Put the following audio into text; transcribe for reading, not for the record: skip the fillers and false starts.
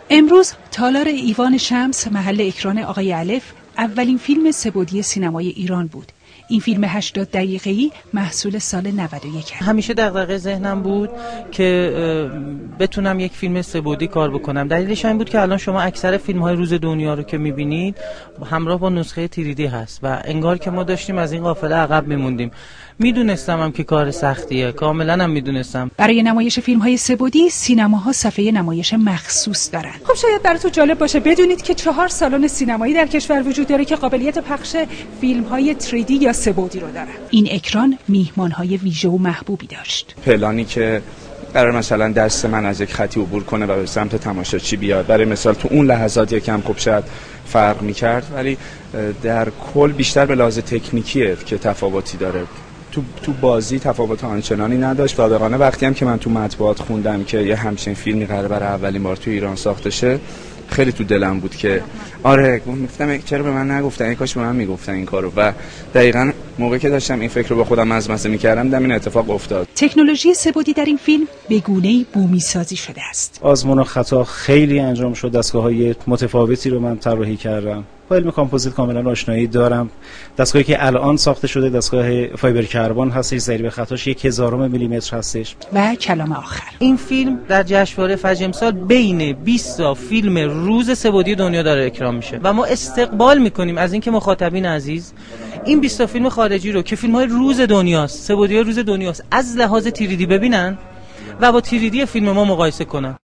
امروز تالار ایوان شمس محل اکران آقای الف اولین فیلم سه‌بعدی سینمای ایران بود. این فیلم 80 دقیقه‌ای محصول سال 91 همیشه دغدغه ذهنم بود که بتونم یک فیلم سه‌بعدی کار بکنم. دلیلش این بود که الان شما اکثر فیلم‌های روز دنیا رو که می‌بینید همراه با نسخه 3D هست و انگار که ما داشتیم از این قافله عقب می‌موندیم. میدونستم هم که کار سختیه، کاملا هم میدونستم. برای نمایش فیلم‌های سه‌بعدی سینماها صفحه نمایش مخصوص دارن. خب شاید براتون جالب باشه بدونید که 4 سالن سینمایی در کشور وجود داره که قابلیت پخش فیلم‌های 3D یا سه‌بعدی رو دارن. این اکران میهمان‌های ویژه و محبوبی داشت. پلانی که قرار مثلا دست من از یک خطی عبور کنه و به سمت تماشاچی بیاد، برای مثال تو اون لحظات یکم خب شاید فرق می‌کرد، ولی در کل بیشتر به لحاظ تکنیکیه که تفاوتی داره. تو بازی تفاوت آنچنانی نداشت. صادقانه وقتی هم که من تو مطبوعات خوندم که یه همچین فیلمی قراره برای اولین بار تو ایران ساخته شه، خیلی تو دلم بود که آره، گفتم چرا به من نگفتن، کاش به من میگفتن این کارو. و دقیقاً موقعی که داشتم این فکر رو با خودم مزمزه می‌کردم این اتفاق افتاد. تکنولوژی سه‌بعدی در این فیلم به گونه‌ای بومی سازی شده است. آزمون و خطا خیلی انجام شد. دستگاه‌های متفاوتی رو من طراحی کردم. با علم کامپوزیت کاملا آشنایی دارم. دستگاهی که الان ساخته شده دستگاه فایبر کربن هستش، ضریب خطاش 1000 میلیمتر هستش. و کلام آخر، این فیلم در جشنواره فجر امسال بین 20 تا فیلم روز سه‌بعدی دنیا داره اکرام میشه و ما استقبال میکنیم از اینکه مخاطبین عزیز این 20 تا فیلم خارجی رو که فیلم‌های روز دنیاست، سه‌بعدی روز دنیاست، از لحاظ 3D ببینن و با 3D فیلم ما مقایسه کنن.